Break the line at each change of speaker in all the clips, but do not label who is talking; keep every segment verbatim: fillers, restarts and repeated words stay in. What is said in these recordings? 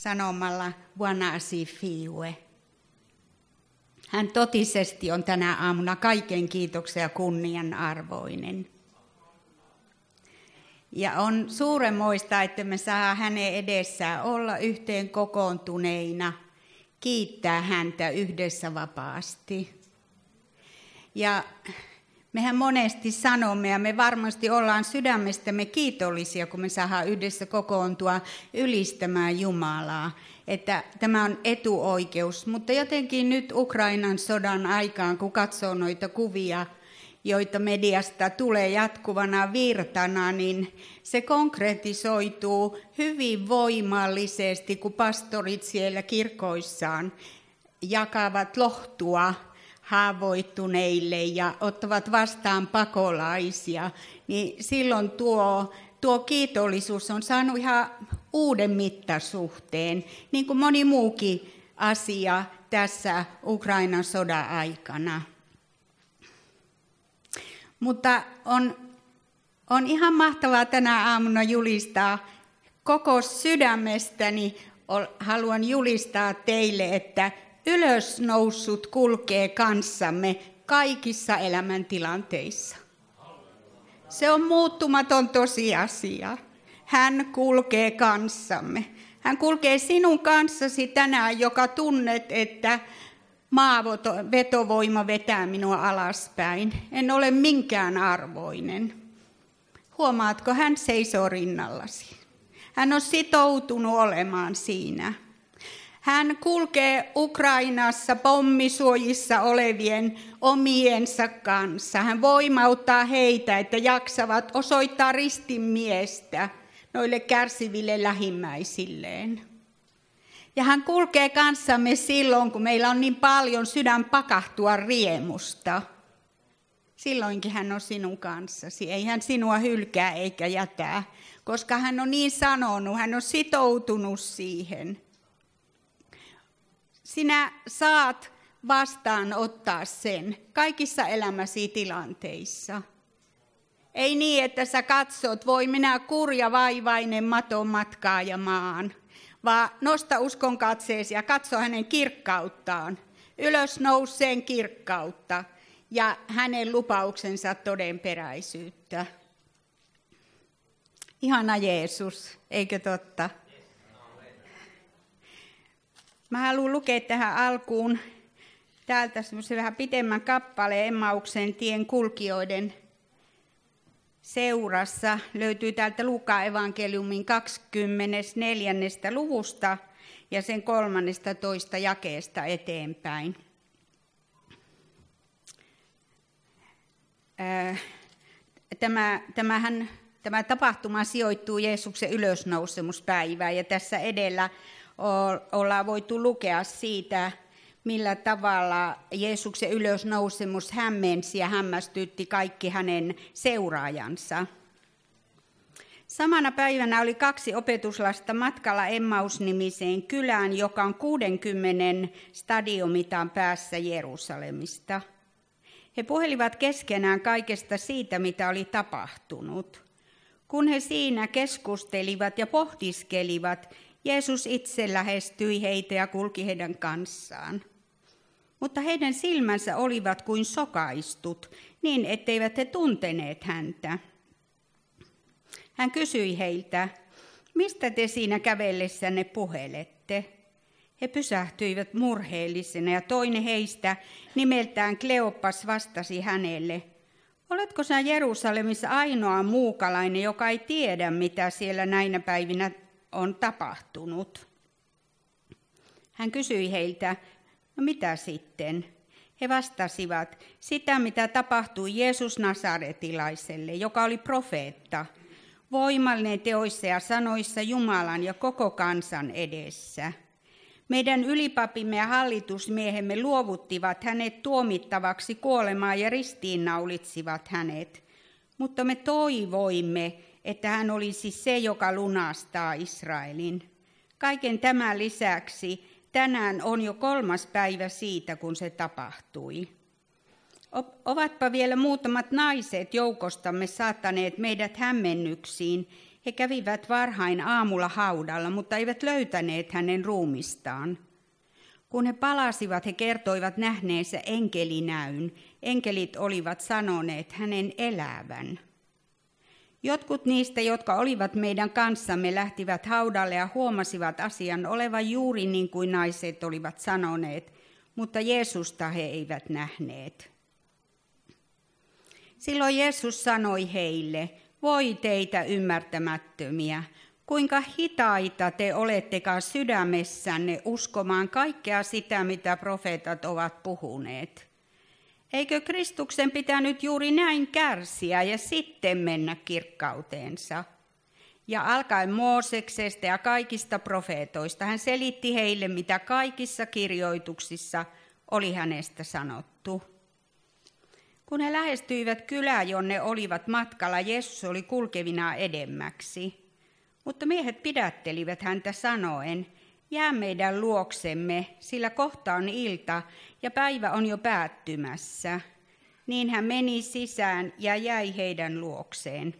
sanomalla Bwana asifiwe. Hän totisesti on tänä aamuna kaiken kiitoksen ja kunnian arvoinen. Ja on suuremmoista, että me saa hänen edessään olla yhteen kokoontuneina, kiittää häntä yhdessä vapaasti. Ja mehän monesti sanomme, ja me varmasti ollaan sydämestämme kiitollisia, kun me saadaan yhdessä kokoontua ylistämään Jumalaa, että tämä on etuoikeus. Mutta jotenkin nyt Ukrainan sodan aikaan, kun katsoo noita kuvia, joita mediasta tulee jatkuvana virtana, niin se konkretisoituu hyvin voimallisesti, kun pastorit siellä kirkoissaan jakavat lohtua haavoittuneille ja ottavat vastaan pakolaisia, niin silloin tuo, tuo kiitollisuus on saanut ihan uuden mittasuhteen, niin kuin moni muukin asia tässä Ukrainan sodan aikana. Mutta on, on ihan mahtavaa tänä aamuna julistaa koko sydämestäni, haluan julistaa teille, että ylösnoussut kulkee kanssamme kaikissa elämäntilanteissa. Se on muuttumaton tosiasia. Hän kulkee kanssamme. Hän kulkee sinun kanssasi tänään, joka tunnet, että maavetovoima vetää minua alaspäin. En ole minkään arvoinen. Huomaatko, hän seisoo rinnallasi. Hän on sitoutunut olemaan siinä. Hän kulkee Ukrainassa pommisuojissa olevien omiensa kanssa. Hän voimauttaa heitä, että jaksavat osoittaa ristin miestä noille kärsiville lähimmäisilleen. Ja hän kulkee kanssamme silloin, kun meillä on niin paljon sydän pakahtua riemusta. Silloinkin hän on sinun kanssasi. Ei hän sinua hylkää eikä jätä, koska hän on niin sanonut, hän on sitoutunut siihen. Sinä saat vastaanottaa sen kaikissa elämäsi tilanteissa. Ei niin, että sä katsot, voi minä kurja vaivainen maton matkaaja maan, vaan nosta uskon katseesi ja katso hänen kirkkauttaan, ylös nouseen kirkkautta ja hänen lupauksensa todenperäisyyttä. Ihana Jeesus, eikö totta? Mä haluan lukea tähän alkuun täältä semmoisen vähän pitemmän kappaleen Emmauksen tien kulkijoiden seurassa. Löytyy täältä Luukaan evankeliumin kaksikymmentäneljä. luvusta ja sen kolmannestatoista jakeesta eteenpäin. Tämä, tämähän, tämä tapahtuma sijoittuu Jeesuksen ylösnousemuspäivään ja tässä edellä ollaan voitu lukea siitä, millä tavalla Jeesuksen ylösnousemus hämmensi ja hämmästytti kaikki hänen seuraajansa. Samana päivänä oli kaksi opetuslasta matkalla Emmaus-nimiseen kylään, joka on kuudenkymmenen stadiomitan päässä Jerusalemista. He puhelivat keskenään kaikesta siitä, mitä oli tapahtunut. Kun he siinä keskustelivat ja pohtiskelivat, Jeesus itse lähestyi heitä ja kulki heidän kanssaan. Mutta heidän silmänsä olivat kuin sokaistut, niin etteivät he tunteneet häntä. Hän kysyi heiltä, mistä te siinä kävellessänne puhelette? He pysähtyivät murheellisena ja toinen heistä nimeltään Kleopas vastasi hänelle, oletko sinä Jerusalemissa ainoa muukalainen, joka ei tiedä, mitä siellä näinä päivinä on tapahtunut? Hän kysyi heiltä, no mitä sitten? He vastasivat, sitä mitä tapahtui Jeesus Nasaretilaiselle, joka oli profeetta, voimallinen teoissa ja sanoissa Jumalan ja koko kansan edessä. Meidän ylipapimme ja hallitusmiehemme luovuttivat hänet tuomittavaksi kuolemaan ja ristiinnaulitsivat hänet, mutta me toivoimme, että hän olisi se, joka lunastaa Israelin. Kaiken tämän lisäksi tänään on jo kolmas päivä siitä, kun se tapahtui. Ovatpa vielä muutamat naiset joukostamme saattaneet meidät hämmennyksiin, He kävivät varhain aamulla haudalla, mutta eivät löytäneet hänen ruumistaan. Kun he palasivat, he kertoivat nähneensä enkelinäyn. Enkelit olivat sanoneet hänen elävän. Jotkut niistä, jotka olivat meidän kanssamme, lähtivät haudalle ja huomasivat asian olevan juuri niin kuin naiset olivat sanoneet, mutta Jeesusta he eivät nähneet. Silloin Jeesus sanoi heille, voi teitä ymmärtämättömiä, kuinka hitaita te olettekaan sydämessänne uskomaan kaikkea sitä, mitä profeetat ovat puhuneet. Eikö Kristuksen pitänyt juuri näin kärsiä ja sitten mennä kirkkauteensa? Ja alkaen Mooseksesta ja kaikista profeetoista hän selitti heille, mitä kaikissa kirjoituksissa oli hänestä sanottu. Kun he lähestyivät kylää, jonne olivat matkalla, Jeesus oli kulkevina edemmäksi. Mutta miehet pidättelivät häntä sanoen, jää meidän luoksemme, sillä kohta on ilta ja päivä on jo päättymässä. Niin hän meni sisään ja jäi heidän luokseen.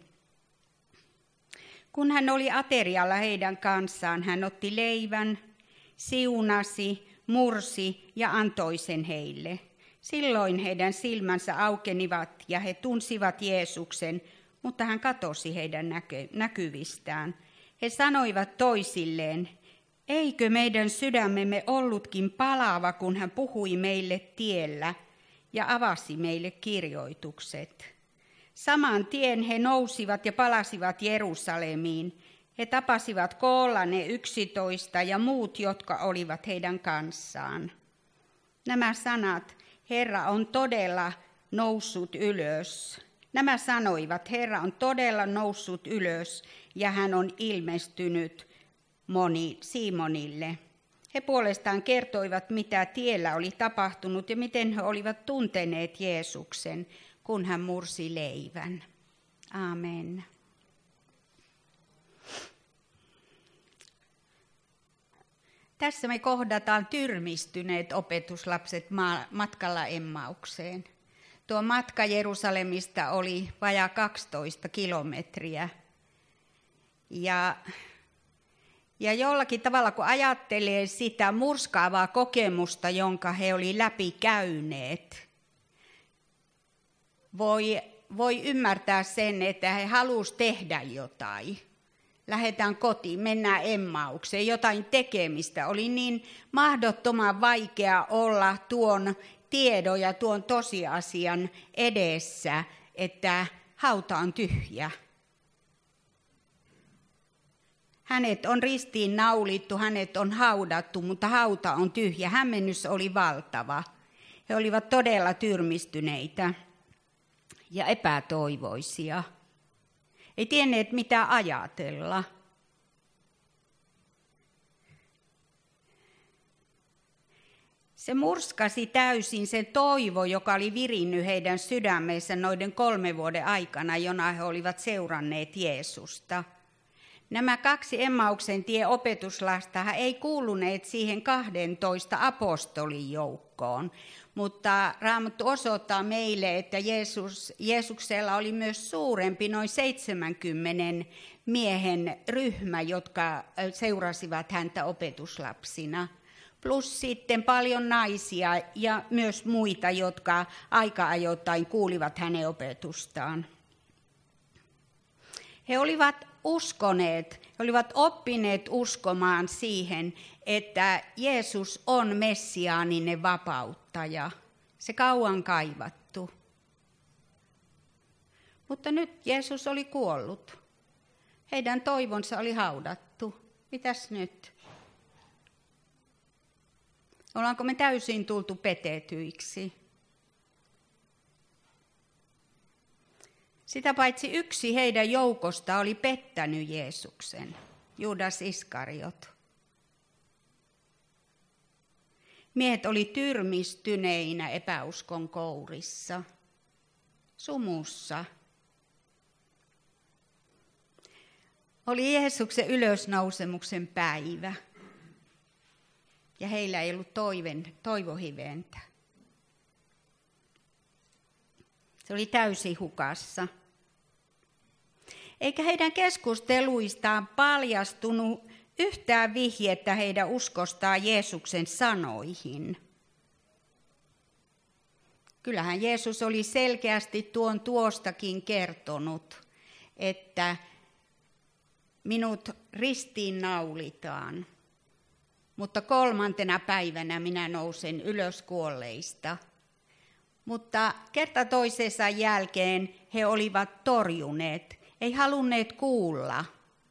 Kun hän oli aterialla heidän kanssaan, hän otti leivän, siunasi, mursi ja antoi sen heille. Silloin heidän silmänsä aukenivat ja he tunsivat Jeesuksen, mutta hän katosi heidän näky- näkyvistään. He sanoivat toisilleen, eikö meidän sydämemme ollutkin palava, kun hän puhui meille tiellä ja avasi meille kirjoitukset. Saman tien he nousivat ja palasivat Jerusalemiin. He tapasivat koolla ne yksitoista ja muut, jotka olivat heidän kanssaan. Nämä sanat, Herra on todella noussut ylös. Nämä sanoivat, Herra on todella noussut ylös ja hän on ilmestynyt moni Simonille. He puolestaan kertoivat, mitä tiellä oli tapahtunut ja miten he olivat tunteneet Jeesuksen, kun hän mursi leivän. Amen. Tässä me kohdataan tyrmistyneet opetuslapset matkalla Emmaukseen. Tuo matka Jerusalemista oli vajaa kaksitoista kilometriä. Ja, ja jollakin tavalla, kun ajattelee sitä murskaavaa kokemusta, jonka he oli läpi käyneet, voi, voi ymmärtää sen, että he halusivat tehdä jotain. Lähdetään kotiin, mennään Emmaukseen, jotain tekemistä. Oli niin mahdottoman vaikea olla tuon tiedon ja tuon tosiasian edessä, että hauta on tyhjä. Hänet on ristiin naulittu, hänet on haudattu, mutta hauta on tyhjä. Hämmennys oli valtava. He olivat todella tyrmistyneitä ja epätoivoisia. Ei tienneet mitä ajatella. Se murskasi täysin sen toivo, joka oli virinnyt heidän sydämeensä noiden kolmen vuoden aikana, jona he olivat seuranneet Jeesusta. Nämä kaksi Emmauksen tie opetuslasta ei kuuluneet siihen kahdentoista apostolin joukkoon, mutta Raamattu osoittaa meille, että Jeesus, Jeesuksella oli myös suurempi, noin seitsemänkymmenen miehen ryhmä, jotka seurasivat häntä opetuslapsina. Plus sitten paljon naisia ja myös muita, jotka aika-ajoittain kuulivat hänen opetustaan. He olivat uskoneet, he olivat oppineet uskomaan siihen, että Jeesus on messiaaninen vapauttaja, se kauan kaivattu. Mutta nyt Jeesus oli kuollut. Heidän toivonsa oli haudattu. Mitäs nyt? Ollaanko me täysin tultu petetyiksi? Sitä paitsi yksi heidän joukosta oli pettänyt Jeesuksen, Juudas Iskariot. Miehet oli tyrmistyneinä epäuskon kourissa, sumussa. Oli Jeesuksen ylösnousemuksen päivä ja heillä ei ollut toiven, toivohiventä. Se oli täysin hukassa. eikä heidän keskusteluistaan paljastunut yhtään vihjettä heidän uskostaan Jeesuksen sanoihin. Kyllähän Jeesus oli selkeästi tuon tuostakin kertonut, että minut ristiinnaulitaan, mutta kolmantena päivänä minä nousen ylös kuolleista. Mutta kerta toisensa jälkeen he olivat torjuneet, ei halunneet kuulla.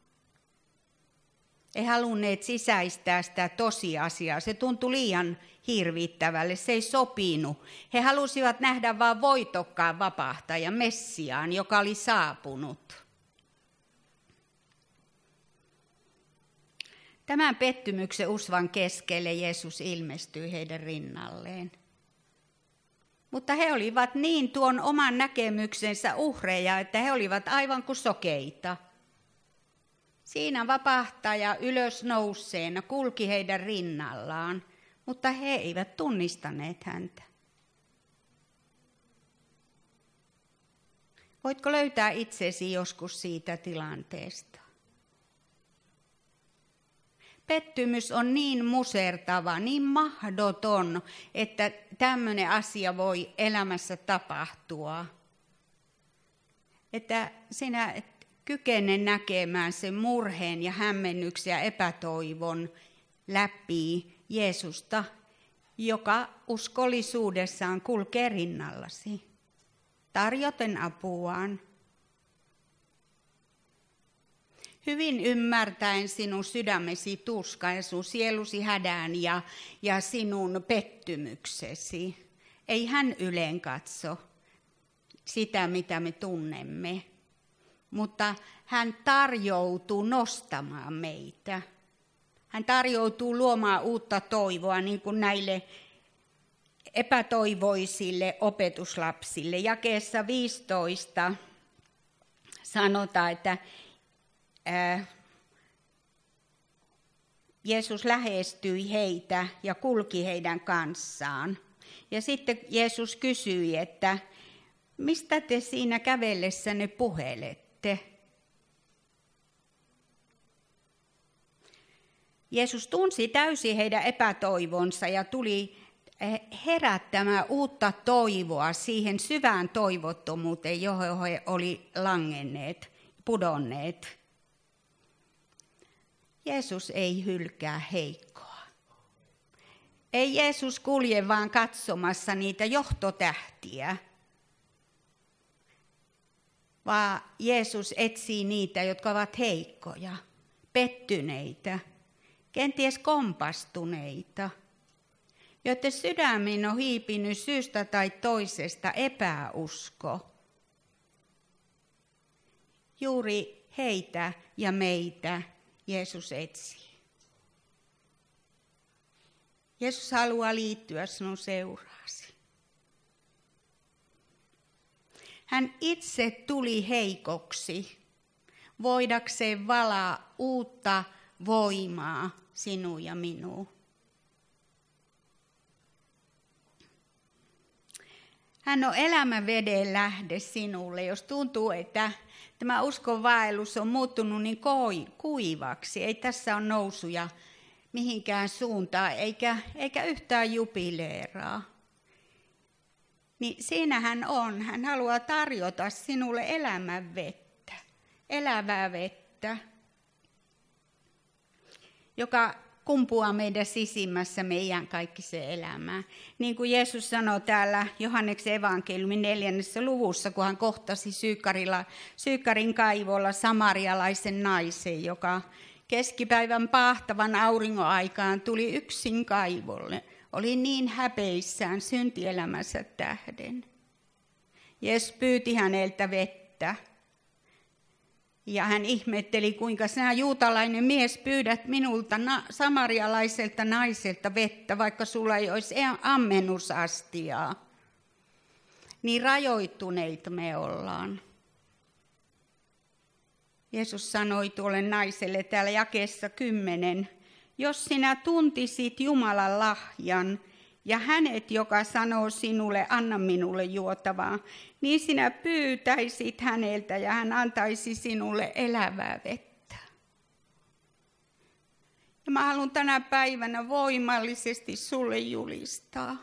Ei halunneet sisäistää sitä tosiasiaa. Se tuntui liian hirvittävälle, se ei sopinut. He halusivat nähdä vain voitokkaan vapahtajan Messiaan, joka oli saapunut. Tämän pettymyksen usvan keskelle Jeesus ilmestyi heidän rinnalleen. Mutta he olivat niin tuon oman näkemyksensä uhreja, että he olivat aivan kuin sokeita. Siinä vapahtaja ylös nousseena kulki heidän rinnallaan, mutta he eivät tunnistaneet häntä. Voitko löytää itsesi joskus siitä tilanteesta? Pettymys on niin musertava, niin mahdoton, että tämmöinen asia voi elämässä tapahtua. Että sinä et kykene näkemään sen murheen ja hämmennyksen ja epätoivon läpi Jeesusta, joka uskollisuudessaan kulkee rinnallasi, tarjoten apuaan. Hyvin ymmärtäen sinun sydämesi tuskan ja sinun sielusi hädän ja, ja sinun pettymyksesi. Ei hän yleen katso sitä, mitä me tunnemme, mutta hän tarjoutuu nostamaan meitä. Hän tarjoutuu luomaan uutta toivoa niin kuin näille epätoivoisille opetuslapsille. Jakeessa viisitoista sanotaan, että Jeesus lähestyi heitä ja kulki heidän kanssaan. Ja sitten Jeesus kysyi, että mistä te siinä kävellessänne puhelette? Jeesus tunsi täysin heidän epätoivonsa ja tuli herättämään uutta toivoa siihen syvään toivottomuuteen, johon he oli langenneet, pudonneet. Jeesus ei hylkää heikkoa. Ei Jeesus kulje vaan katsomassa niitä johtotähtiä, vaan Jeesus etsii niitä, jotka ovat heikkoja, pettyneitä, kenties kompastuneita, joiden sydämiin on hiipinyt syystä tai toisesta epäusko. Juuri heitä ja meitä Jeesus etsii. Jeesus haluaa liittyä sinun seuraasi. Hän itse tuli heikoksi, voidakseen valaa uutta voimaa sinun ja minuun. Hän on elämän veden lähde sinulle, jos tuntuu, että tämä uskon vaellus on muuttunut niin kuivaksi. Ei tässä ole nousuja mihinkään suuntaan, eikä, eikä yhtään jubileeraa. Niin siinä hän on. Hän haluaa tarjota sinulle elämän vettä, elävää vettä, joka kumpuaa meidän sisimmässä meidän kaikki se elämää. Niin kuin Jeesus sanoi täällä Johanneksen evankeliumin neljännessä luvussa, kun hän kohtasi Syykkarilla, Syykkarin kaivolla samarialaisen naisen, joka keskipäivän paahtavan auringon aikaan tuli yksin kaivolle. Oli niin häpeissään syntielämänsä tähden. Jeesus pyyti häneltä vettä. Ja hän ihmetteli, kuinka sinä juutalainen mies pyydät minulta na- samarialaiselta naiselta vettä, vaikka sulla ei olisi ammennusastiaa. Niin rajoittuneita me ollaan. Jeesus sanoi tuolle naiselle täällä jakeessa kymmenen, jos sinä tuntisit Jumalan lahjan ja hänet, joka sanoo sinulle, anna minulle juotavaa, niin sinä pyytäisit häneltä ja hän antaisi sinulle elävää vettä. Ja mä haluan tänä päivänä voimallisesti sulle julistaa.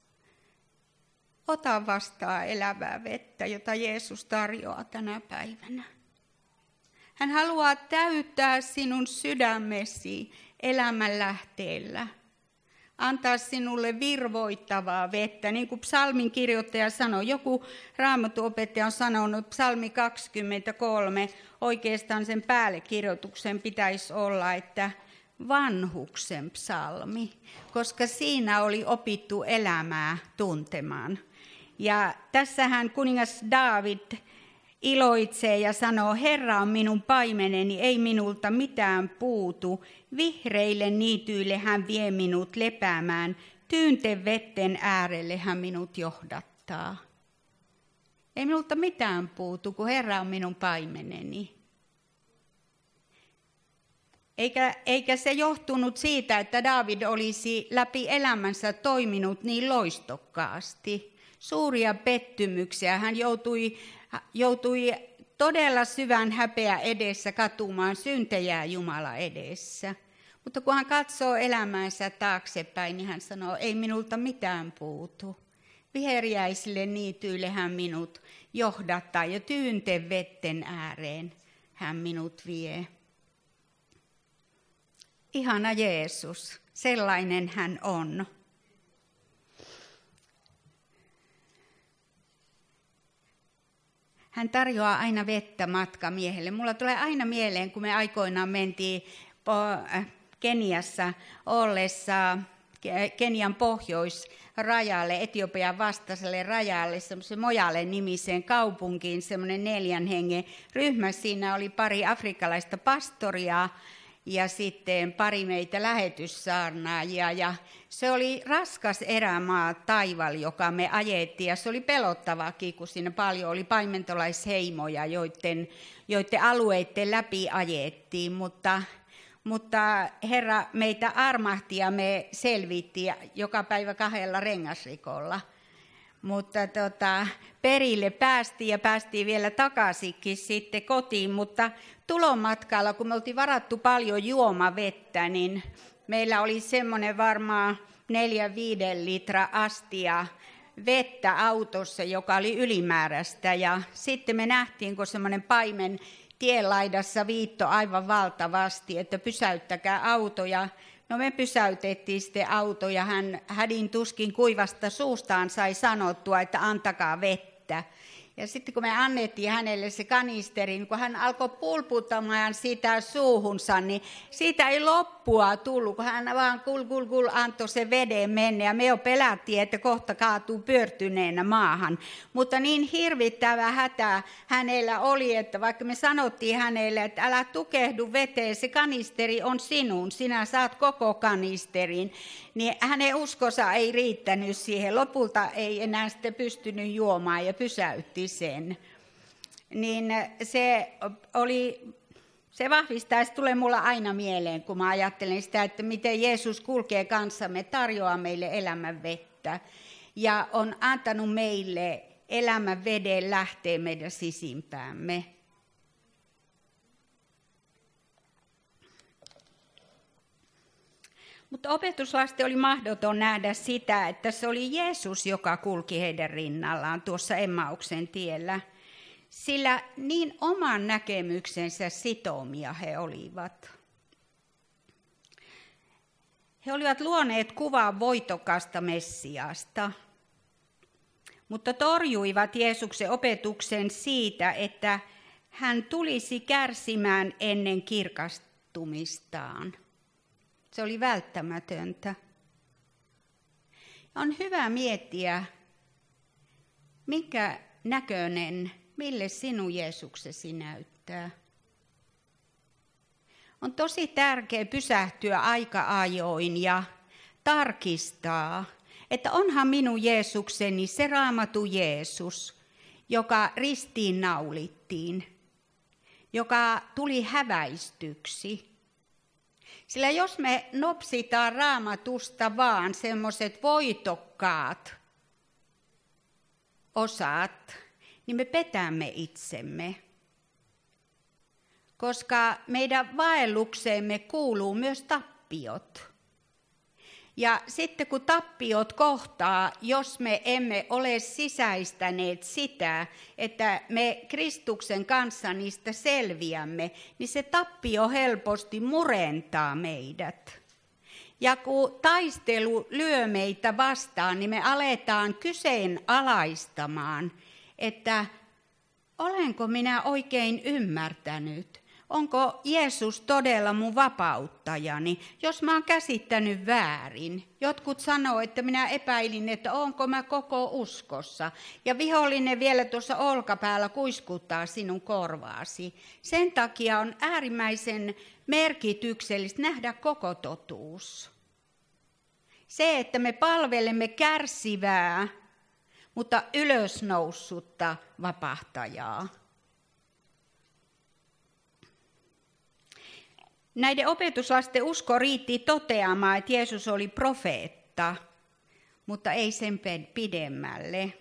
Ota vastaan elävää vettä, jota Jeesus tarjoaa tänä päivänä. Hän haluaa täyttää sinun sydämesi elämänlähteellä. Antaa sinulle virvoittavaa vettä, niin kuin psalmin kirjoittaja sanoi. Joku Raamattuopettaja on sanonut, psalmi kaksikymmentäkolme, oikeastaan sen päällekirjoituksen pitäisi olla, että vanhuksen psalmi, koska siinä oli opittu elämää tuntemaan. Ja tässähän kuningas Daavid iloitsee ja sanoo, Herra on minun paimeneni, ei minulta mitään puutu. Vihreille niityille hän vie minut lepäämään, tyynten vetten äärelle hän minut johdattaa. Ei minulta mitään puutu, kun Herra on minun paimeneni. Eikä, eikä se johtunut siitä, että Daavid olisi läpi elämänsä toiminut niin loistokkaasti. Suuria pettymyksiä. Hän joutui, joutui todella syvän häpeä edessä katumaan syntejää Jumala edessä. Mutta kun hän katsoo elämäänsä taaksepäin, niin hän sanoo, ei minulta mitään puutu. Viheriäisille niityille hän minut johdattaa ja tyynten vetten ääreen hän minut vie. Ihana Jeesus, sellainen hän on. Hän tarjoaa aina vettä matkamiehelle. Mulla tulee aina mieleen, kun me aikoinaan mentiin Keniassa ollessa Kenian pohjoisrajalle, Etiopian vastaiselle rajalle, semmoisen Mojale-nimiseen kaupunkiin, semmoinen neljän hengen ryhmä. Siinä oli pari afrikkalaista pastoria ja sitten pari meitä lähetyssaarnaajia. Ja se oli raskas erämaa taival, joka me ajettiin, ja se oli pelottavaakin, kun siinä paljon oli paimentolaisheimoja, joiden, joiden alueiden läpi ajettiin, mutta, mutta Herra meitä armahti ja me selvittiin joka päivä kahdella rengasrikolla. Mutta tota, perille päästiin ja päästiin vielä takaisinkin sitten kotiin, mutta tulomatkalla, kun me oltiin varattu paljon juomavettä, niin meillä oli semmoinen varmaan neljä viiden litra astia vettä autossa, joka oli ylimääräistä. Ja sitten me nähtiin, kun semmoinen paimen tienlaidassa viitto aivan valtavasti, että pysäyttäkää autoja. No me pysäytettiin sitten auto ja hän hädin tuskin kuivasta suustaan sai sanottua, että antakaa vettä. Ja sitten kun me annettiin hänelle se kanisteri, niin kun hän alkoi pulputtamaan sitä suuhunsa, niin siitä ei loppua tullut, kun hän vaan kul kul kul antoi se veden mennä. Ja me jo pelättiin, että kohta kaatuu pyörtyneenä maahan. Mutta niin hirvittävä hätä hänellä oli, että vaikka me sanottiin hänelle, että älä tukehdu veteen, se kanisteri on sinun, sinä saat koko kanisterin. Niin hänen uskonsa ei riittänyt siihen. Lopulta ei enää sitten pystynyt juomaan ja pysäytti sen. Niin se oli, se vahvistaa, se tulee mulla aina mieleen, kun mä ajattelen sitä, että miten Jeesus kulkee kanssamme, tarjoaa meille elämän vettä. Ja on antanut meille elämän veden lähteä meidän sisimpäämme. Mutta opetuslasten oli mahdoton nähdä sitä, että se oli Jeesus, joka kulki heidän rinnallaan tuossa Emmauksen tiellä. Sillä niin oman näkemyksensä sitomia he olivat. He olivat luoneet kuvaa voitokasta Messiasta, mutta torjuivat Jeesuksen opetuksen siitä, että hän tulisi kärsimään ennen kirkastumistaan. Se oli välttämätöntä. On hyvä miettiä, minkä näköinen, mille sinun Jeesuksesi näyttää. On tosi tärkeää pysähtyä aika ajoin ja tarkistaa, että onhan minun Jeesukseni se Raamattu Jeesus, joka ristiin naulittiin, joka tuli häväistyksi. Sillä jos me nopsitaan Raamatusta vaan semmoiset voitokkaat osat, niin me petämme itsemme. Koska meidän vaellukseemme kuuluu myös tappiot. Ja sitten kun tappiot kohtaa, jos me emme ole sisäistäneet sitä, että me Kristuksen kanssa niistä selviämme, niin se tappio helposti murentaa meidät. Ja kun taistelu lyö meitä vastaan, niin me aletaan kyseenalaistamaan, että olenko minä oikein ymmärtänyt? Onko Jeesus todella mun vapauttajani, jos mä oon käsittänyt väärin? Jotkut sanoo, että minä epäilin, että onko mä koko uskossa. Ja vihollinen vielä tuossa olkapäällä kuiskuttaa sinun korvaasi. Sen takia on äärimmäisen merkityksellistä nähdä koko totuus. Se, että me palvelemme kärsivää, mutta ylösnoussutta vapahtajaa. Näiden opetuslasten usko riitti toteamaan, että Jeesus oli profeetta, mutta ei sen pidemmälle.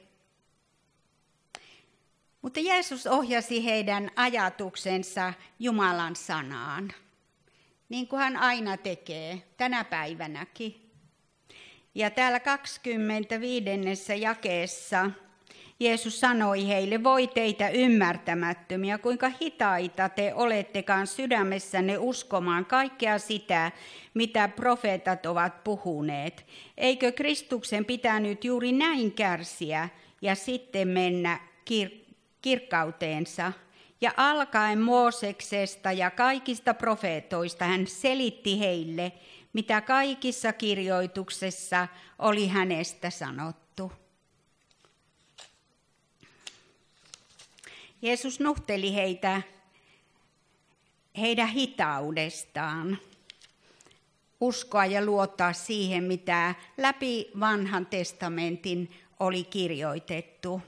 Mutta Jeesus ohjasi heidän ajatuksensa Jumalan sanaan, niin kuin hän aina tekee, tänä päivänäkin. Ja täällä kaksikymmentäviidennessä jakeessa Jeesus sanoi heille, voi teitä ymmärtämättömiä, kuinka hitaita te olettekaan sydämessänne uskomaan kaikkea sitä, mitä profeetat ovat puhuneet. Eikö Kristuksen pitänyt juuri näin kärsiä ja sitten mennä kir- kirkkauteensa? Ja alkaen Mooseksesta ja kaikista profeetoista hän selitti heille, mitä kaikissa kirjoituksessa oli hänestä sanottu. Jeesus nuhteli heitä heidän hitaudestaan, uskoa ja luottaa siihen, mitä läpi vanhan testamentin oli kirjoitettu.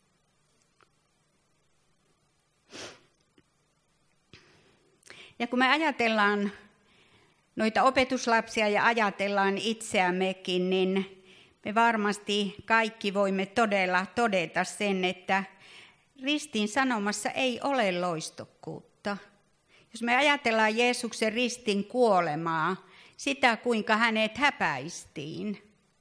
Ja kun me ajatellaan noita opetuslapsia ja ajatellaan itseämmekin, niin me varmasti kaikki voimme todella todeta sen, että ristin sanomassa ei ole loistokkuutta. Jos me ajatellaan Jeesuksen ristin kuolemaa, sitä kuinka hänet häpäistiin.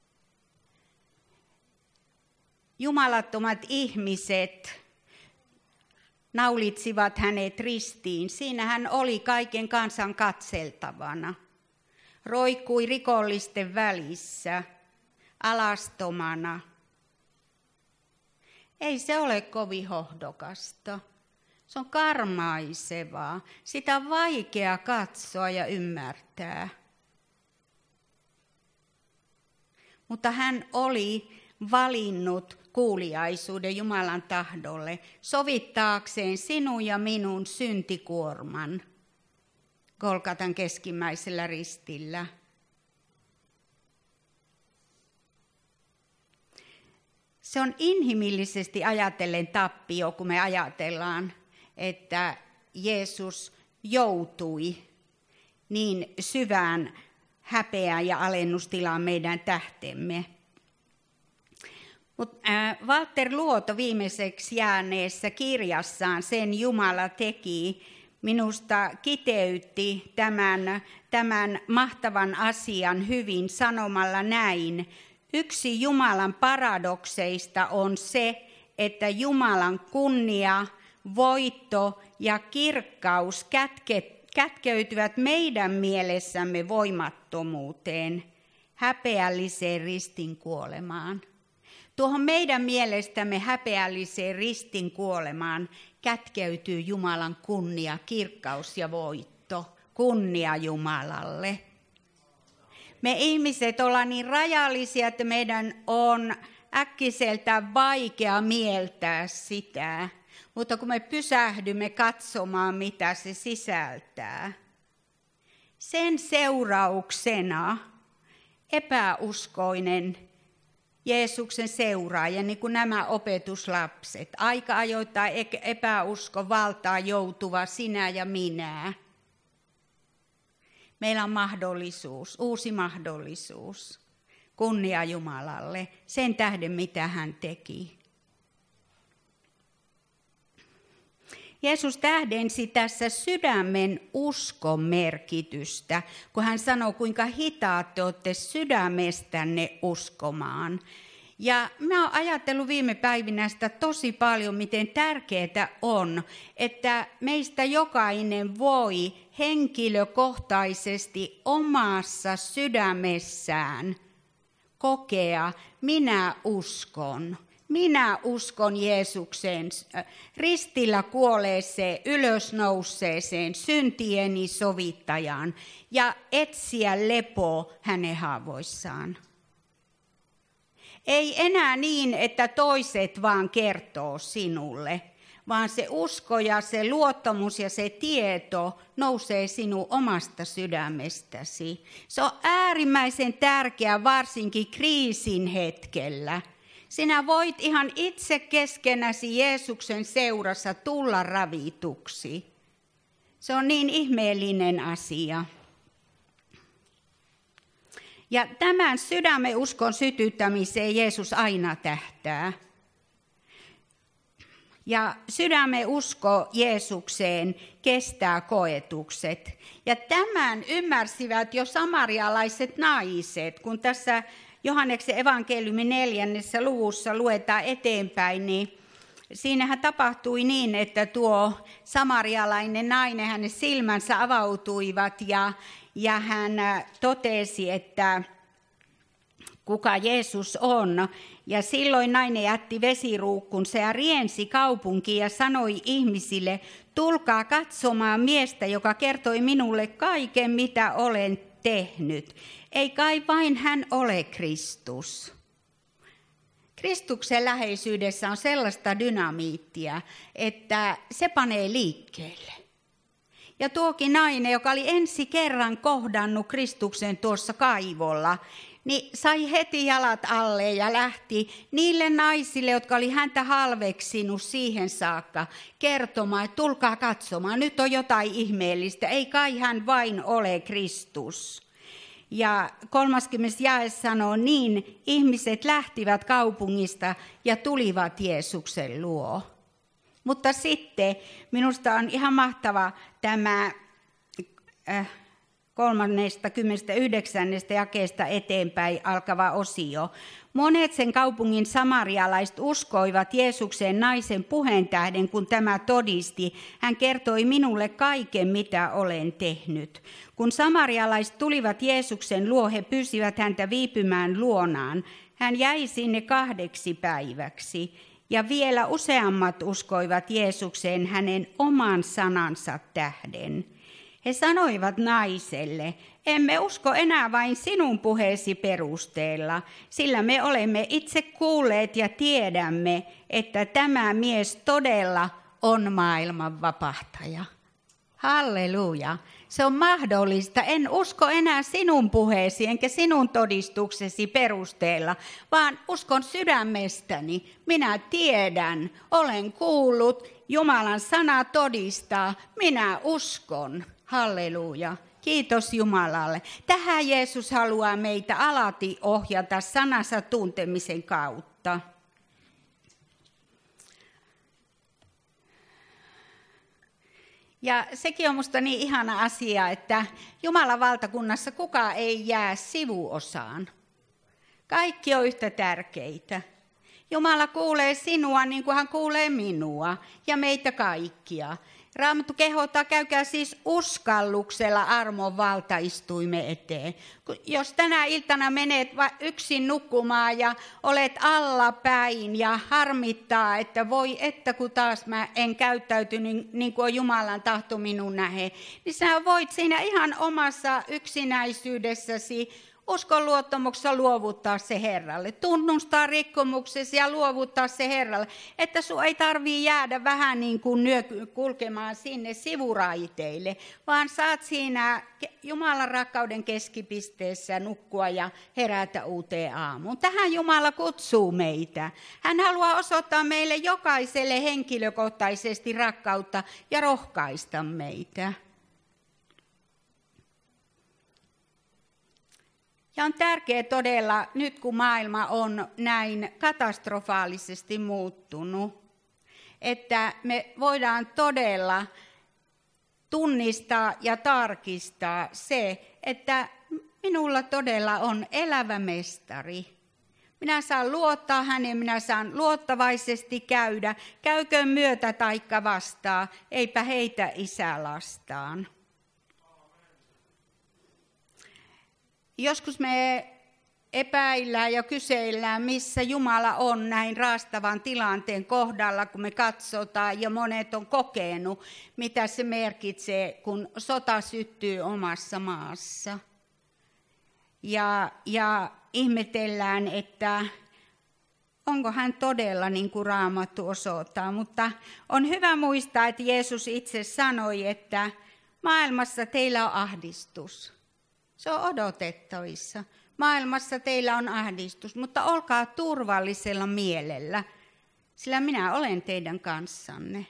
Jumalattomat ihmiset naulitsivat hänet ristiin. Siinä hän oli kaiken kansan katseltavana. Roikkui rikollisten välissä, alastomana. Ei se ole kovin hohdokasta. Se on karmaisevaa. Sitä on vaikea katsoa ja ymmärtää. Mutta hän oli valinnut kuuliaisuuden Jumalan tahdolle, sovittaakseen sinun ja minun syntikuorman Golgatan keskimmäisellä ristillä. Se on inhimillisesti ajatellen tappio, kun me ajatellaan, että Jeesus joutui niin syvään häpeään ja alennustilaan meidän tähtemme. Mutta Walter Luoto viimeiseksi jääneessä kirjassaan Sen Jumala teki, minusta kiteytti tämän, tämän mahtavan asian hyvin sanomalla näin. Yksi Jumalan paradokseista on se, että Jumalan kunnia, voitto ja kirkkaus kätke, kätkeytyvät meidän mielessämme voimattomuuteen, häpeälliseen ristin kuolemaan. Tuohon meidän mielestämme häpeälliseen ristin kuolemaan kätkeytyy Jumalan kunnia, kirkkaus ja voitto. Kunnia Jumalalle. Me ihmiset ollaan niin rajallisia, että meidän on äkkiseltään vaikea mieltää sitä. Mutta kun me pysähdymme katsomaan, mitä se sisältää, sen seurauksena epäuskoinen Jeesuksen seuraaja, niin kuin nämä opetuslapset, aika ajoittain epäuskon valtaa joutuva sinä ja minä. Meillä on mahdollisuus, uusi mahdollisuus. Kunnia Jumalalle sen tähden, mitä hän teki. Jeesus tähdensi tässä sydämen uskon merkitystä, kun hän sanoi, kuinka hitaat te olette sydämestänne uskomaan. Ja mä oon ajatellut viime päivinä sitä tosi paljon, miten tärkeää on, että meistä jokainen voi henkilökohtaisesti omassa sydämessään kokea, minä uskon. Minä uskon Jeesukseen, ristillä kuolleeseen, ylösnouseeseen, syntieni sovittajaan ja etsiä lepo hänen haavoissaan. Ei enää niin, että toiset vaan kertoo sinulle, vaan se usko ja se luottamus ja se tieto nousee sinun omasta sydämestäsi. Se on äärimmäisen tärkeää varsinkin kriisin hetkellä. Sinä voit ihan itse keskenäsi Jeesuksen seurassa tulla ravituksi. Se on niin ihmeellinen asia. Ja tämän sydämen uskon sytyttämiseen Jeesus aina tähtää. Ja sydämen usko Jeesukseen kestää koetukset. Ja tämän ymmärsivät jo samarialaiset naiset, kun tässä Johanneksen evankeliumin neljännessä luvussa luetaan eteenpäin, niin siinähän tapahtui niin, että tuo samarialainen nainen, hänen silmänsä avautuivat ja, ja hän totesi, että kuka Jeesus on. Ja silloin nainen jätti vesiruukkunsa ja riensi kaupunkiin ja sanoi ihmisille, tulkaa katsomaan miestä, joka kertoi minulle kaiken, mitä olen tehnyt. Ei kai vain hän ole Kristus. Kristuksen läheisyydessä on sellaista dynamiittia, että se panee liikkeelle. Ja tuokin nainen, joka oli ensi kerran kohdannut Kristuksen tuossa kaivolla, niin sai heti jalat alle ja lähti niille naisille, jotka oli häntä halveksinut siihen saakka, kertomaan, että tulkaa katsomaan, nyt on jotain ihmeellistä, ei kai hän vain ole Kristus. Ja kolmaskymmenes jae sanoo, niin ihmiset lähtivät kaupungista ja tulivat Jeesuksen luo. Mutta sitten minusta on ihan mahtava tämä äh, kolmannesta jakeesta eteenpäin alkava osio. Monet sen kaupungin samarialaiset uskoivat Jeesuksen naisen puheen tähden, kun tämä todisti. Hän kertoi minulle kaiken, mitä olen tehnyt. Kun samarialaiset tulivat Jeesuksen luo, he pyysivät häntä viipymään luonaan. Hän jäi sinne kahdeksi päiväksi. Ja vielä useammat uskoivat Jeesukseen hänen oman sanansa tähden. He sanoivat naiselle, emme usko enää vain sinun puheesi perusteella, sillä me olemme itse kuulleet ja tiedämme, että tämä mies todella on maailman vapahtaja. Halleluja! Se on mahdollista. En usko enää sinun puheesi enkä sinun todistuksesi perusteella, vaan uskon sydämestäni. Minä tiedän, olen kuullut, Jumalan sana todistaa, minä uskon. Halleluja. Kiitos Jumalalle. Tähän Jeesus haluaa meitä alati ohjata sanansa tuntemisen kautta. Ja sekin on minusta niin ihana asia, että Jumalan valtakunnassa kukaan ei jää sivuosaan. Kaikki on yhtä tärkeitä. Jumala kuulee sinua niin kuin hän kuulee minua ja meitä kaikkia. Raamattu kehottaa, käykää siis uskalluksella armon valtaistuimen eteen. Jos tänä iltana menet yksin nukkumaan ja olet allapäin ja harmittaa, että voi että kun taas mä en käyttäyty niin, niin kuin on Jumalan tahto minun nähe, niin sä voit siinä ihan omassa yksinäisyydessäsi uskon luottamuksessa luovuttaa se Herralle, tunnustaa rikkomuksesi ja luovuttaa se Herralle, että sinun ei tarvitse jäädä vähän niin kuin nyö- kulkemaan sinne sivuraiteille, vaan saat siinä Jumalan rakkauden keskipisteessä nukkua ja herätä uuteen aamuun. Tähän Jumala kutsuu meitä. Hän haluaa osoittaa meille jokaiselle henkilökohtaisesti rakkautta ja rohkaista meitä. Ja on tärkeää todella, nyt kun maailma on näin katastrofaalisesti muuttunut, että me voidaan todella tunnistaa ja tarkistaa se, että minulla todella on elävä mestari. Minä saan luottaa häneen, minä saan luottavaisesti käydä, käyköön myötä taikka vastaa, eipä heitä isä lastaan. Joskus me epäillään ja kysellään, missä Jumala on näin raastavan tilanteen kohdalla, kun me katsotaan, ja monet on kokenut, mitä se merkitsee, kun sota syttyy omassa maassa. Ja, ja ihmetellään, että onko hän todella niin kuin Raamattu osoittaa, mutta on hyvä muistaa, että Jeesus itse sanoi, että maailmassa teillä on ahdistus. Se on odotettavissa. Maailmassa teillä on ahdistus, mutta olkaa turvallisella mielellä, sillä minä olen teidän kanssanne.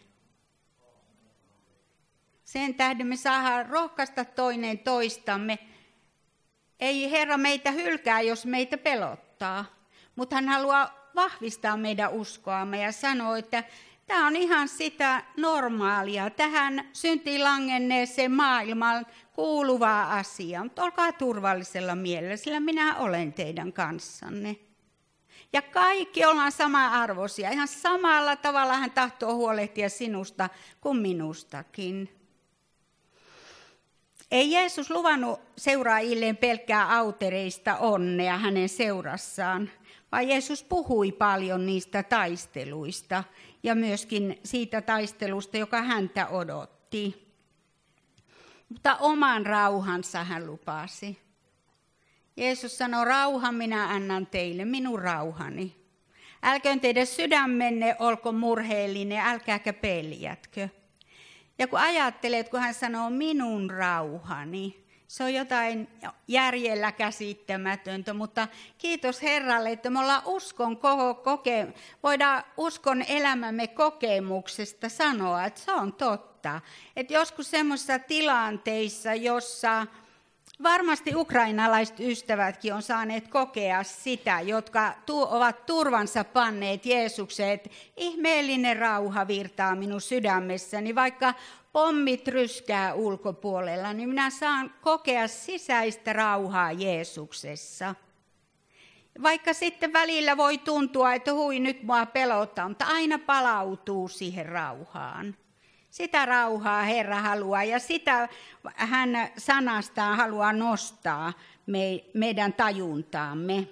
Sen tähden me saadaan rohkaista toinen toistamme. Ei Herra meitä hylkää, jos meitä pelottaa, mutta hän haluaa vahvistaa meidän uskoamme ja sanoo, että tämä on ihan sitä normaalia, tähän syntiin langenneeseen maailmaan kuuluvaa asiaa, mutta olkaa turvallisella mielellä, sillä minä olen teidän kanssanne. Ja kaikki ollaan sama-arvoisia, ihan samalla tavalla hän tahtoo huolehtia sinusta kuin minustakin. Ei Jeesus luvannut seuraajilleen pelkkää autereista onnea hänen seurassaan, vaan Jeesus puhui paljon niistä taisteluista ja myöskin siitä taistelusta, joka häntä odotti. Mutta oman rauhansa hän lupasi. Jeesus sanoi, rauhan minä annan teille, minun rauhani. Älköön teidän sydämenne olko murheellinen, älkääkä peljätkö. Ja kun ajattelet, kun hän sanoo minun rauhani, se on jotain järjellä käsittämätöntä, mutta kiitos Herralle, että me ollaan uskon koke- voidaan uskon elämämme kokemuksesta sanoa, että se on totta. Että joskus semmoisissa tilanteissa, jossa varmasti ukrainalaiset ystävätkin on saaneet kokea sitä, jotka tu- ovat turvansa panneet Jeesukseen, että ihmeellinen rauha virtaa minun sydämessäni, vaikka pommit ryskää ulkopuolella, niin minä saan kokea sisäistä rauhaa Jeesuksessa. Vaikka sitten välillä voi tuntua, että hui nyt mua pelottaa, mutta aina palautuu siihen rauhaan. Sitä rauhaa Herra haluaa ja sitä hän sanastaan haluaa nostaa me, meidän tajuntaamme.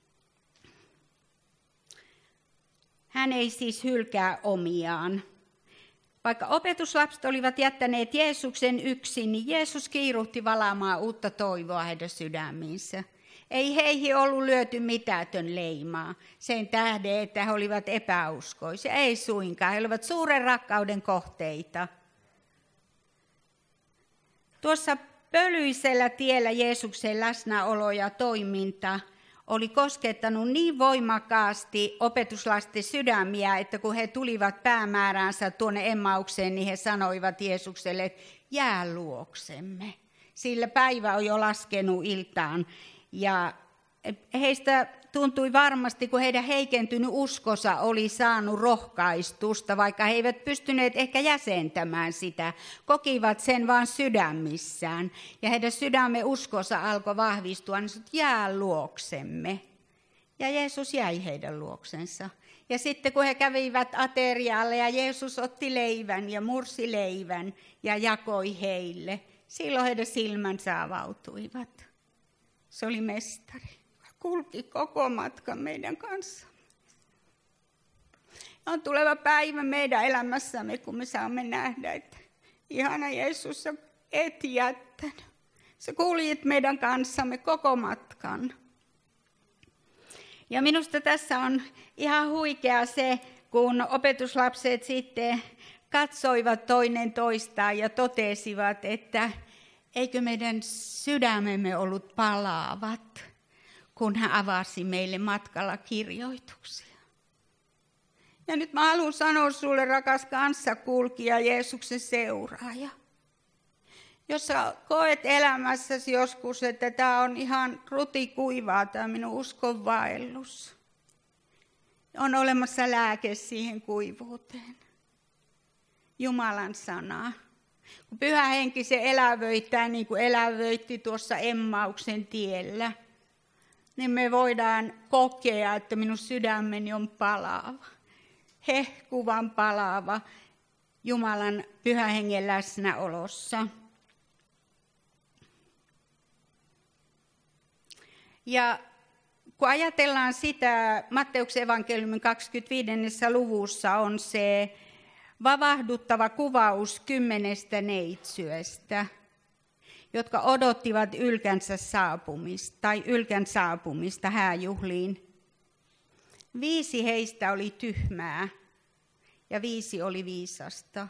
Hän ei siis hylkää omiaan. Vaikka opetuslapset olivat jättäneet Jeesuksen yksin, niin Jeesus kiiruhti valaamaan uutta toivoa heidän sydämiinsä. Ei heihin ollut lyöty mitätön leimaa sen tähden, että he olivat epäuskoisia. Ei suinkaan, he olivat suuren rakkauden kohteita. Tuossa pölyisellä tiellä Jeesuksen läsnäolo ja toiminta oli koskettanut niin voimakkaasti opetuslasten sydämiä, että kun he tulivat päämääränsä tuonne Emmaukseen, niin he sanoivat Jeesukselle, että jää luoksemme. Sillä päivä on jo laskenut iltaan. Ja heistä tuntui varmasti, kun heidän heikentynyt uskonsa oli saanut rohkaistusta, vaikka he eivät pystyneet ehkä jäsentämään sitä, kokivat sen vaan sydämissään. Ja heidän sydämen uskonsa alkoi vahvistua, niin sanoi, jää luoksemme. Ja Jeesus jäi heidän luoksensa. Ja sitten kun he kävivät aterialle ja Jeesus otti leivän ja mursi leivän ja jakoi heille, silloin heidän silmänsä avautuivat. Se oli mestari, joka kulki koko matkan meidän kanssa. On tuleva päivä meidän elämässämme, kun me saamme nähdä, että ihana Jeesus, sä et jättänyt. Sä kuljit meidän kanssamme koko matkan. Ja minusta tässä on ihan huikea se, kun opetuslapset sitten katsoivat toinen toistaan ja totesivat, että eikö meidän sydämemme ollut palaavat, kun hän avasi meille matkalla kirjoituksia. Ja nyt mä haluan sanoa sulle, rakas kanssakulkija, Jeesuksen seuraaja. Jos sä koet elämässäsi joskus, että tämä on ihan rutikuivaa, tämä minun uskonvaellus, on olemassa lääke siihen kuivuuteen. Jumalan sana. Kun Pyhä Henki se elävöittää niin kuin elävöitti tuossa Emmauksen tiellä, niin me voidaan kokea, että minun sydämeni on palaava, hehkuvan palaava Jumalan Pyhän Hengen läsnäolossa. Ja kun ajatellaan sitä, Matteuksen evankeliumin kaksikymmentäviidennessä luvussa on se vavahduttava kuvaus kymmenestä neitsyöstä, jotka odottivat ylkänsä saapumista tai ylkän saapumista hääjuhliin. Viisi heistä oli tyhmää ja viisi oli viisasta.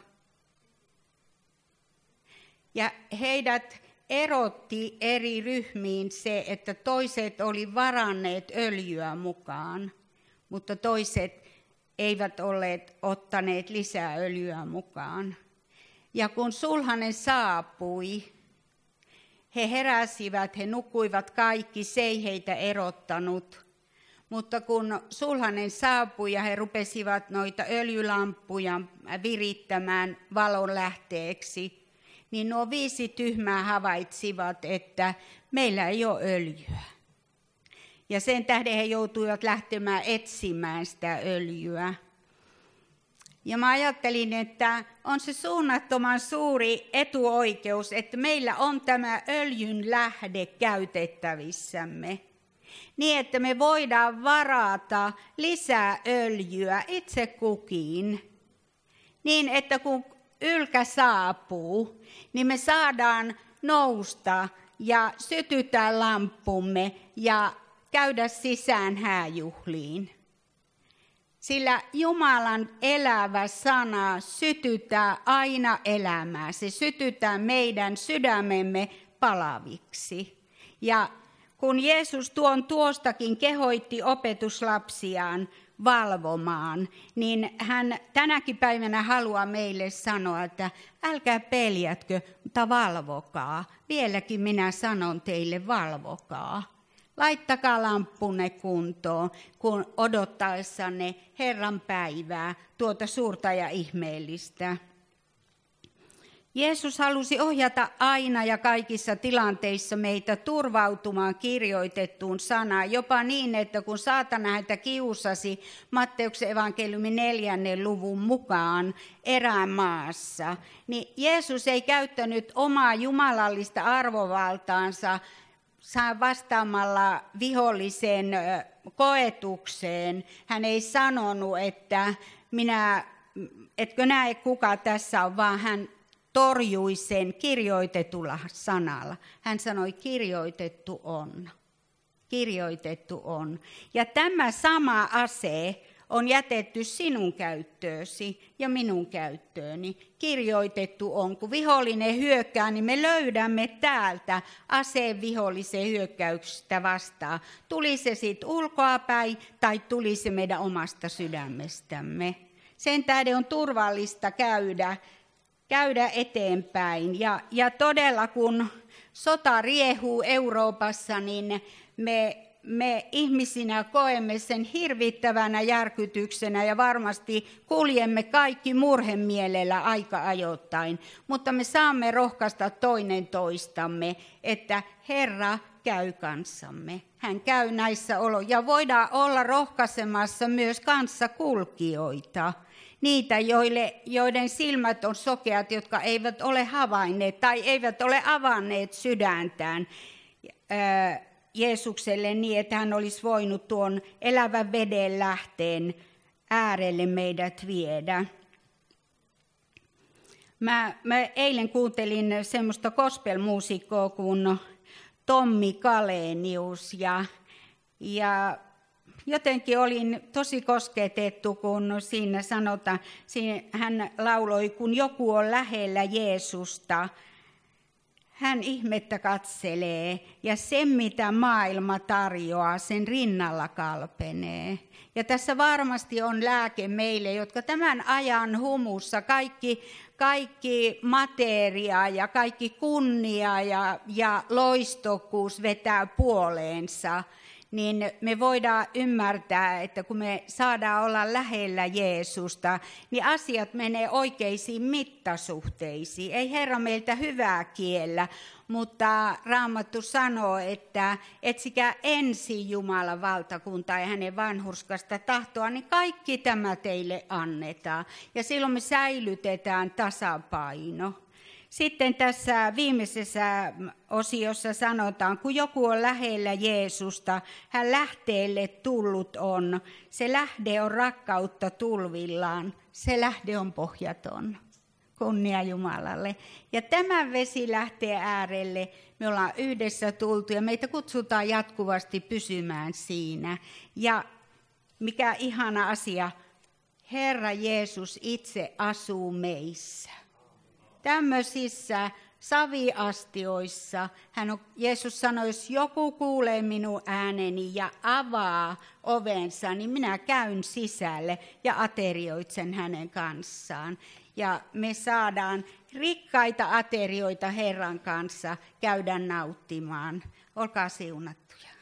Ja heidät erotti eri ryhmiin se, että toiset oli varanneet öljyä mukaan, mutta toiset eivät olleet ottaneet lisää öljyä mukaan. Ja kun sulhanen saapui, he heräsivät, he nukkuivat kaikki, se ei heitä erottanut. Mutta kun sulhanen saapui ja he rupesivat noita öljylamppuja virittämään valon lähteeksi, niin nuo viisi tyhmää havaitsivat, että meillä ei ole öljyä. Ja sen tähden he joutuivat lähtemään etsimään sitä öljyä. Ja mä ajattelin, että on se suunnattoman suuri etuoikeus, että meillä on tämä öljyn lähde käytettävissämme. Niin, että me voidaan varata lisää öljyä itse kukin. Niin, että kun ylkä saapuu, niin me saadaan nousta ja sytyttää lamppumme ja käydä sisään hääjuhliin. Sillä Jumalan elävä sana sytyttää aina elämää. Se sytyttää meidän sydämemme palaviksi. Ja kun Jeesus tuon tuostakin kehoitti opetuslapsiaan valvomaan, niin hän tänäkin päivänä haluaa meille sanoa, että älkää peljätkö, mutta valvokaa. Vieläkin minä sanon teille, valvokaa. Laittakaa lamppunne kuntoon, kun odottaessanne Herran päivää, tuota suurta ja ihmeellistä. Jeesus halusi ohjata aina ja kaikissa tilanteissa meitä turvautumaan kirjoitettuun sanaan, jopa niin, että kun saatana häntä kiusasi Matteuksen evankeliumin neljännen luvun mukaan erämaassa, niin Jeesus ei käyttänyt omaa jumalallista arvovaltaansa saa vastaamalla vihollisen koetukseen. Hän ei sanonut, että minä, etkö näe kuka tässä on, vaan hän torjui sen kirjoitetulla sanalla. Hän sanoi, kirjoitettu on. Kirjoitettu on. Ja tämä sama ase on jätetty sinun käyttöösi ja minun käyttööni. Kirjoitettu on. Kun vihollinen hyökkää, niin me löydämme täältä aseen vihollisen hyökkäyksestä vastaan. Tuli se sitten ulkoapäin tai tuli se meidän omasta sydämestämme. Sen tähden on turvallista käydä, käydä eteenpäin. Ja, ja todella kun sota riehuu Euroopassa, niin me Me ihmisinä koemme sen hirvittävänä järkytyksenä ja varmasti kuljemme kaikki murhemielellä aika ajoittain. Mutta me saamme rohkaista toinen toistamme, että Herra käy kanssamme. Hän käy näissä oloissa ja voidaan olla rohkaisemassa myös kanssakulkijoita. Niitä, joille, joiden silmät on sokeat, jotka eivät ole havainneet tai eivät ole avanneet sydäntään Jeesukselle niin, että hän olisi voinut tuon elävän veden lähteen äärelle meidät viedä. Mä, mä eilen kuuntelin semmoista gospelmuusikkoa kuin Tommi Kalenius ja, ja jotenkin olin tosi kosketettu, kun siinä sanotaan, siinä hän lauloi, kun joku on lähellä Jeesusta, hän ihmettä katselee ja sen, mitä maailma tarjoaa, sen rinnalla kalpenee. Ja tässä varmasti on lääke meille, jotka tämän ajan humussa kaikki, kaikki materia ja kaikki kunnia ja, ja loistokkuus vetää puoleensa. Niin me voidaan ymmärtää, että kun me saadaan olla lähellä Jeesusta, niin asiat menee oikeisiin mittasuhteisiin. Ei Herra meiltä hyvää kiellä, mutta Raamattu sanoo, että etsikää ensin Jumalan valtakuntaa ja hänen vanhurskasta tahtoa, niin kaikki tämä teille annetaan. Ja silloin me säilytetään tasapaino. Sitten tässä viimeisessä osiossa sanotaan, kun joku on lähellä Jeesusta, hän lähteelle tullut on. Se lähde on rakkautta tulvillaan, se lähde on pohjaton. Kunnia Jumalalle. Ja tämän vesi lähtee äärelle. Me ollaan yhdessä tultu ja meitä kutsutaan jatkuvasti pysymään siinä. Ja mikä ihana asia, Herra Jeesus itse asuu meissä. Tämmöisissä saviastioissa, hän on, Jeesus sanoi, jos joku kuulee minun ääneni ja avaa ovensa, niin minä käyn sisälle ja aterioitsen hänen kanssaan. Ja me saadaan rikkaita aterioita Herran kanssa käydä nauttimaan. Olkaa siunattuja.